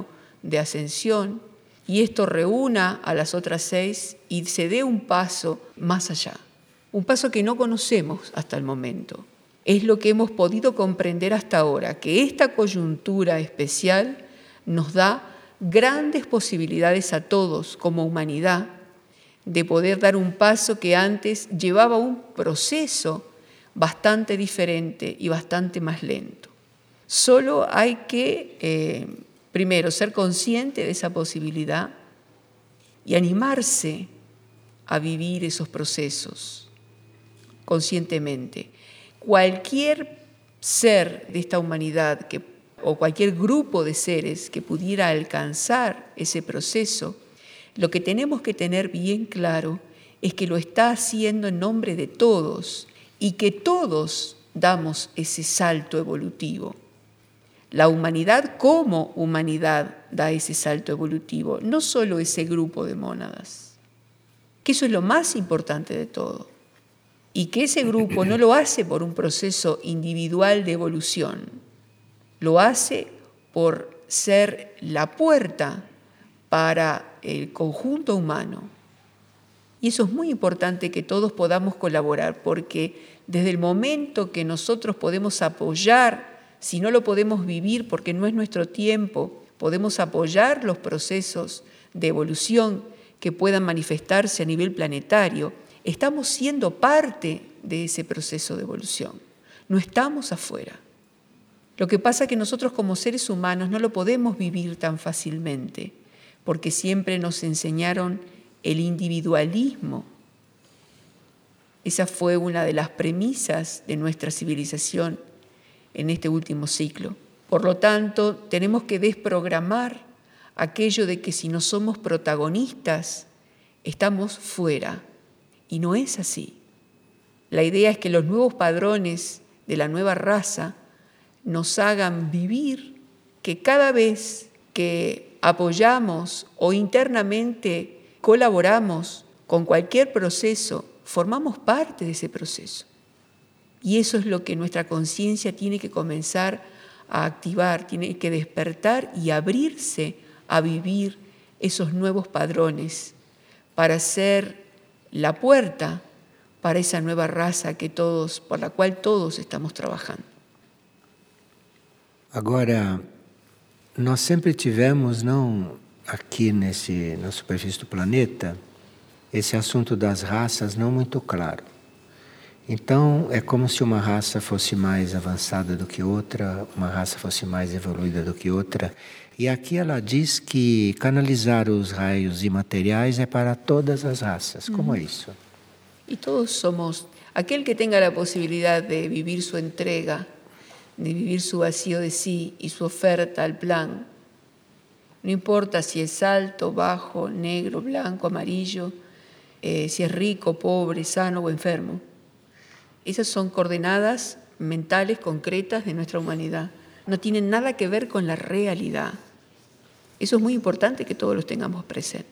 de ascensión y esto reúna a las otras seis y se dé un paso más allá, un paso que no conocemos hasta el momento. Es lo que hemos podido comprender hasta ahora, que esta coyuntura especial nos da grandes posibilidades a todos como humanidad de poder dar un paso que antes llevaba un proceso bastante diferente y bastante más lento. Solo hay que, eh, primero, ser consciente de esa posibilidad y animarse a vivir esos procesos conscientemente. Cualquier ser de esta humanidad que, o cualquier grupo de seres que pudiera alcanzar ese proceso, lo que tenemos que tener bien claro es que lo está haciendo en nombre de todos y que todos damos ese salto evolutivo. La humanidad como humanidad da ese salto evolutivo, no solo ese grupo de mónadas, que eso es lo más importante de todo. Y que ese grupo no lo hace por un proceso individual de evolución, lo hace por ser la puerta para el conjunto humano. Y eso es muy importante que todos podamos colaborar, porque desde el momento que nosotros podemos apoyar, si no lo podemos vivir porque no es nuestro tiempo, podemos apoyar los procesos de evolución que puedan manifestarse a nivel planetario, estamos siendo parte de ese proceso de evolución, no estamos afuera. Lo que pasa es que nosotros como seres humanos no lo podemos vivir tan fácilmente, porque siempre nos enseñaron el individualismo. Esa fue una de las premisas de nuestra civilización en este último ciclo. Por lo tanto, tenemos que desprogramar aquello de que si no somos protagonistas, estamos fuera. Y no es así. La idea es que los nuevos padrones de la nueva raza nos hagan vivir que cada vez que apoyamos o internamente colaboramos con cualquier proceso, formamos parte de ese proceso. Y eso es lo que nuestra conciencia tiene que comenzar a activar, tiene que despertar y abrirse a vivir esos nuevos padrones para ser la puerta para esa nueva raça que todos, por la cual todos estamos trabalhando. Agora, nós sempre tivemos, não, aqui nesse, na superfície do planeta, esse assunto das raças não muito claro. Então, é como se uma raça fosse mais avançada do que outra, uma raça fosse mais evoluída do que outra. E aqui ela diz que canalizar os raios imateriais é para todas as raças. Como é isso? Y todos somos, aquel que tenga la posibilidad de vivir su entrega, de vivir su vacío de sí y su oferta al plan, no importa si es alto, bajo, negro, blanco, amarillo, eh, si es rico, pobre, sano o enfermo. Esas son coordenadas mentales concretas de nuestra humanidad. No tienen nada que ver con la realidad. Eso es muy importante que todos los tengamos presente.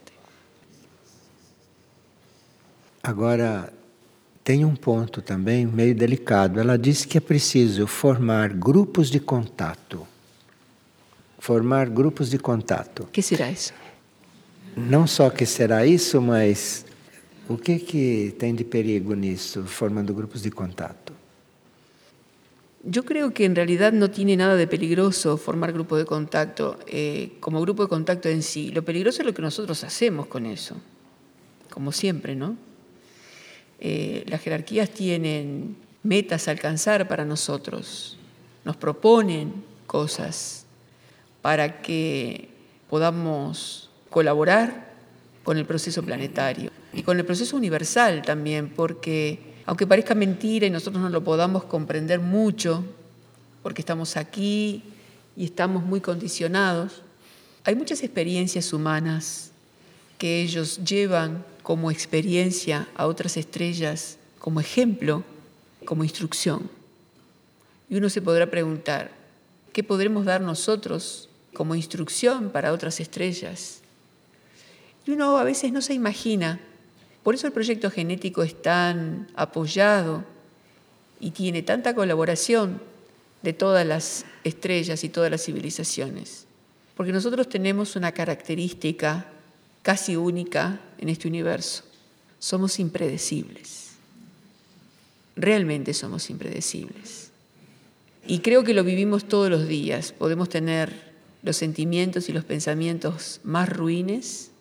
Agora, tem um ponto também meio delicado. Ela disse que é preciso formar grupos de contato. Formar grupos de contato. O que será isso? Não só que será isso, mas o que, que tem de perigo nisso, formando grupos de contato? Yo creo que en realidad no tiene nada de peligroso formar grupo de contacto eh, como grupo de contacto en sí. Lo peligroso es lo que nosotros hacemos con eso, como siempre, ¿no? Eh, las jerarquías tienen metas a alcanzar para nosotros, nos proponen cosas para que podamos colaborar con el proceso planetario y con el proceso universal también, porque aunque parezca mentira y nosotros no lo podamos comprender mucho, porque estamos aquí y estamos muy condicionados, hay muchas experiencias humanas que ellos llevan como experiencia a otras estrellas, como ejemplo, como instrucción. Y uno se podrá preguntar, ¿qué podremos dar nosotros como instrucción para otras estrellas? Y uno a veces no se imagina. Por eso el proyecto genético es tan apoyado y tiene tanta colaboración de todas las estrellas y todas las civilizaciones. Porque nosotros tenemos una característica casi única en este universo. Somos impredecibles. Realmente somos impredecibles. Y creo que lo vivimos todos los días. Podemos tener los sentimientos y los pensamientos más ruines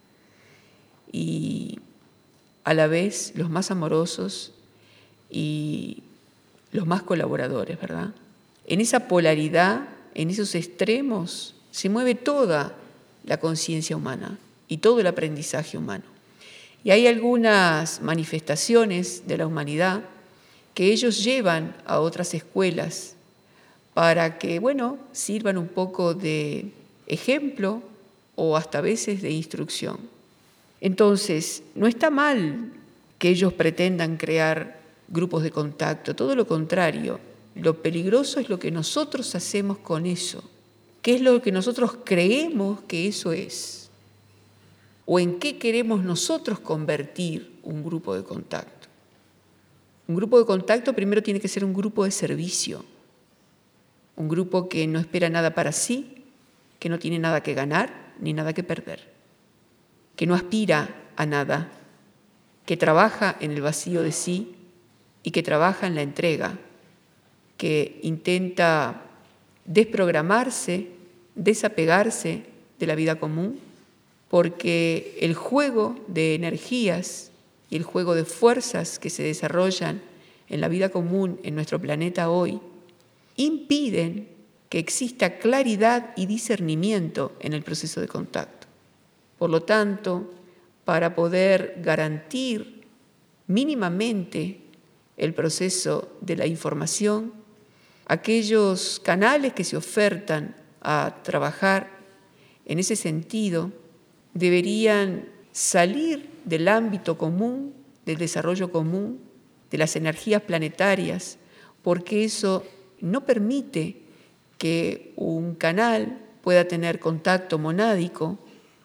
y a la vez los más amorosos y los más colaboradores, ¿verdad? En esa polaridad, en esos extremos, se mueve toda la conciencia humana y todo el aprendizaje humano. Y hay algunas manifestaciones de la humanidad que ellos llevan a otras escuelas para que, bueno, sirvan un poco de ejemplo o hasta a veces de instrucción. Entonces, no está mal que ellos pretendan crear grupos de contacto, todo lo contrario. Lo peligroso es lo que nosotros hacemos con eso. ¿Qué es lo que nosotros creemos que eso es? ¿O en qué queremos nosotros convertir un grupo de contacto? Un grupo de contacto primero tiene que ser un grupo de servicio, un grupo que no espera nada para sí, que no tiene nada que ganar ni nada que perder, que no aspira a nada, que trabaja en el vacío de sí y que trabaja en la entrega, que intenta desprogramarse, desapegarse de la vida común, porque el juego de energías y el juego de fuerzas que se desarrollan en la vida común en nuestro planeta hoy impiden que exista claridad y discernimiento en el proceso de contacto. Por lo tanto, para poder garantir mínimamente el proceso de la información, aquellos canales que se ofertan a trabajar en ese sentido deberían salir del ámbito común, del desarrollo común, de las energías planetarias, porque eso no permite que un canal pueda tener contacto monádico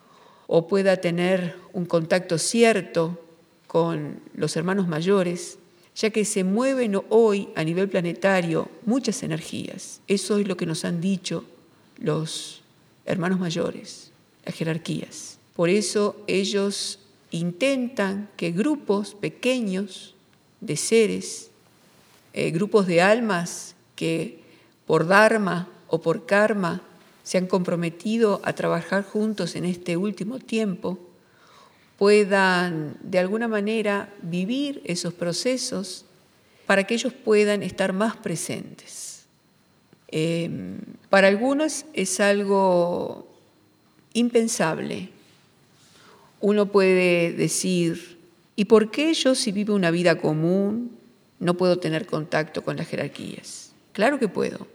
o pueda tener un contacto cierto con los hermanos mayores, ya que se mueven hoy a nivel planetario muchas energías. Eso es lo que nos han dicho los hermanos mayores, las jerarquías. Por eso ellos intentan que grupos pequeños de seres, eh, grupos de almas que por dharma o por karma se han comprometido a trabajar juntos en este último tiempo, puedan de alguna manera vivir esos procesos para que ellos puedan estar más presentes. Eh, para algunos es algo impensable. Uno puede decir, ¿y por qué yo, si vivo una vida común, no puedo tener contacto con las jerarquías? Claro que puedo,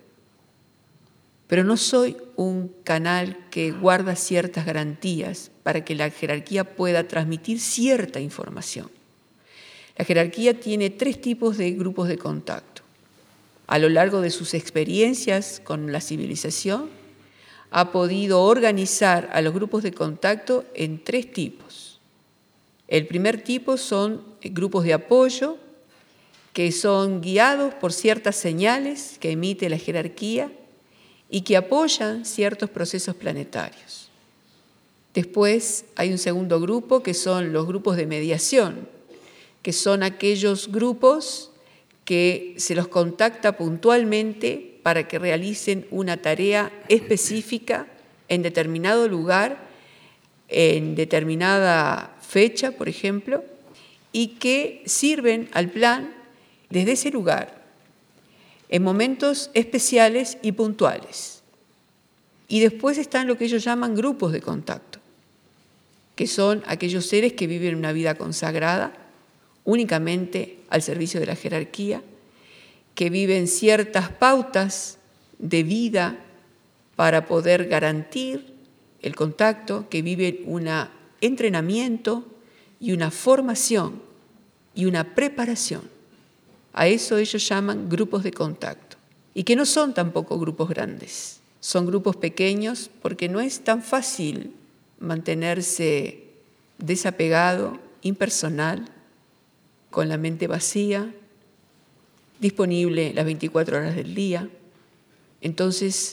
pero no soy un canal que guarda ciertas garantías para que la jerarquía pueda transmitir cierta información. La jerarquía tiene tres tipos de grupos de contacto. A lo largo de sus experiencias con la civilización, ha podido organizar a los grupos de contacto en tres tipos. El primer tipo son grupos de apoyo, que son guiados por ciertas señales que emite la jerarquía y que apoyan ciertos procesos planetarios. Después hay un segundo grupo que son los grupos de mediación, que son aquellos grupos que se los contacta puntualmente para que realicen una tarea específica en determinado lugar, en determinada fecha, por ejemplo, y que sirven al plan desde ese lugar, en momentos especiales y puntuales. Y después están lo que ellos llaman grupos de contacto, que son aquellos seres que viven una vida consagrada únicamente al servicio de la jerarquía, que viven ciertas pautas de vida para poder garantir el contacto, que viven un entrenamiento y una formación y una preparación. A eso ellos llaman grupos de contacto, y que no son tampoco grupos grandes, son grupos pequeños porque no es tan fácil mantenerse desapegado, impersonal, con la mente vacía, disponible las veinticuatro horas del día. Entonces,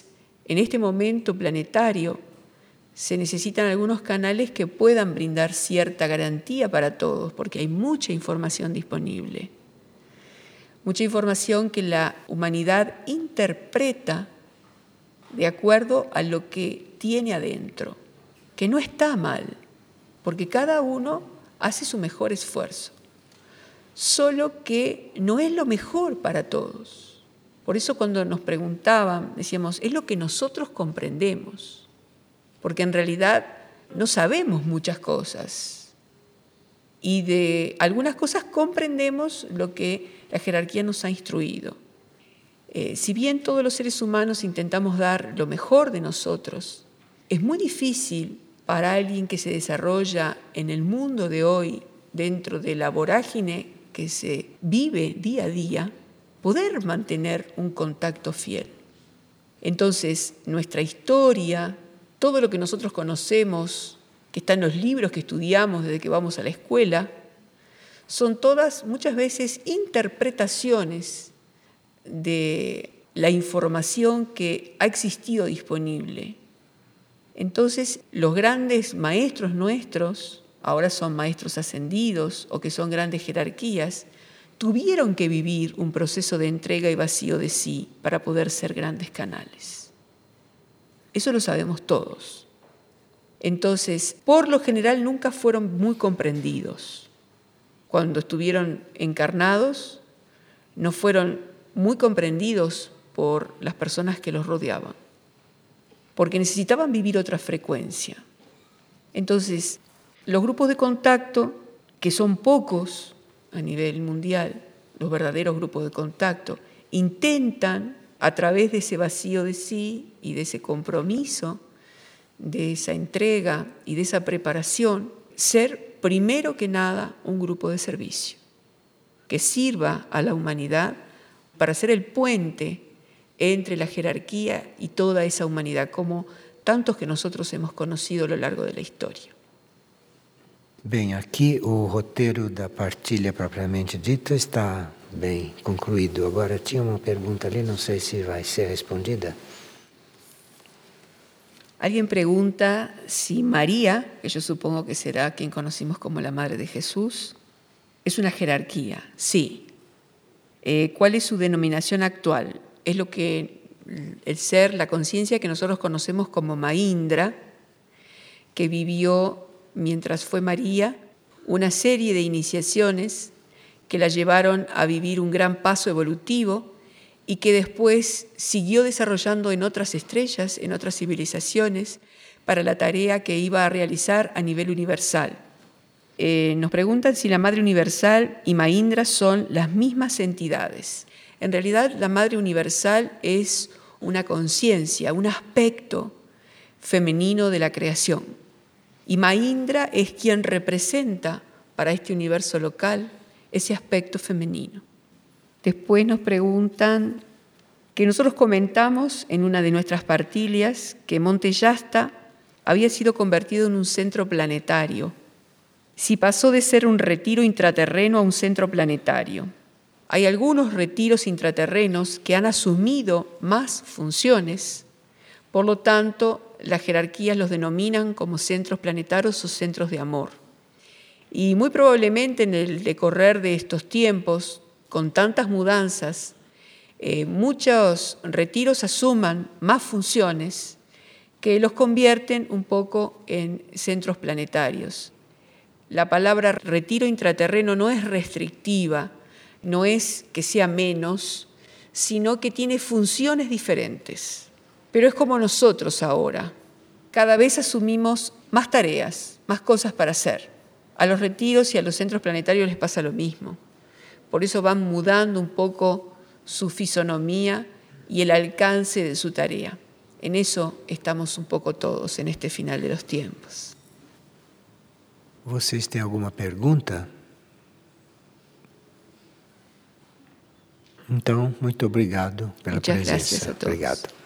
en este momento planetario se necesitan algunos canales que puedan brindar cierta garantía para todos, porque hay mucha información disponible. Mucha información que la humanidad interpreta de acuerdo a lo que tiene adentro, que no está mal, porque cada uno hace su mejor esfuerzo, solo que no es lo mejor para todos. Por eso cuando nos preguntaban, decíamos, es lo que nosotros comprendemos, porque en realidad no sabemos muchas cosas, y de algunas cosas comprendemos lo que la jerarquía nos ha instruido. Eh, si bien todos los seres humanos intentamos dar lo mejor de nosotros, es muy difícil para alguien que se desarrolla en el mundo de hoy, dentro de la vorágine que se vive día a día, poder mantener un contacto fiel. Entonces, nuestra historia, todo lo que nosotros conocemos, que está en los libros que estudiamos desde que vamos a la escuela, son todas muchas veces interpretaciones de la información que ha existido disponible. Entonces, los grandes maestros nuestros, ahora son maestros ascendidos o que son grandes jerarquías, tuvieron que vivir un proceso de entrega y vacío de sí para poder ser grandes canales. Eso lo sabemos todos. Entonces, por lo general nunca fueron muy comprendidos. Cuando estuvieron encarnados, no fueron muy comprendidos por las personas que los rodeaban, porque necesitaban vivir otra frecuencia. Entonces, los grupos de contacto, que son pocos a nivel mundial, los verdaderos grupos de contacto, intentan, a través de ese vacío de sí y de ese compromiso, de esa entrega y de esa preparación, ser primero que nada un grupo de servicio, que sirva a la humanidad para ser el puente entre la jerarquía y toda esa humanidad, como tantos que nosotros hemos conocido a lo largo de la historia. Bem, aqui o roteiro da partilha propriamente dita está bem concluído. Agora tinha uma pergunta ali, não sei se vai ser respondida. Alguien pregunta si María, que yo supongo que será quien conocimos como la Madre de Jesús, es una jerarquía. Sí. Eh, ¿Cuál es su denominación actual? Es lo que el ser, la conciencia que nosotros conocemos como Mahindra, que vivió mientras fue María una serie de iniciaciones que la llevaron a vivir un gran paso evolutivo y que después siguió desarrollando en otras estrellas, en otras civilizaciones, para la tarea que iba a realizar a nivel universal. Eh, nos preguntan si la Madre Universal y Mahindra son las mismas entidades. En realidad, la Madre Universal es una conciencia, un aspecto femenino de la creación. Y Mahindra es quien representa para este universo local ese aspecto femenino. Después nos preguntan que nosotros comentamos en una de nuestras partilias que Monte Yasta había sido convertido en un centro planetario. Si pasó de ser un retiro intraterreno a un centro planetario. Hay algunos retiros intraterrenos que han asumido más funciones, por lo tanto, las jerarquías los denominan como centros planetarios o centros de amor. Y muy probablemente en el decorrer de estos tiempos, con tantas mudanzas, eh, muchos retiros asuman más funciones que los convierten un poco en centros planetarios. La palabra retiro intraterreno no es restrictiva, no es que sea menos, sino que tiene funciones diferentes. Pero es como nosotros ahora. Cada vez asumimos más tareas, más cosas para hacer. A los retiros y a los centros planetarios les pasa lo mismo. Por eso van mudando un poco su fisonomía y el alcance de su tarea. En eso estamos un poco todos en este final de los tiempos. Vocês têm alguma pergunta? Então, muito obrigado pela Muchas presença. gracias a todos. Obrigado.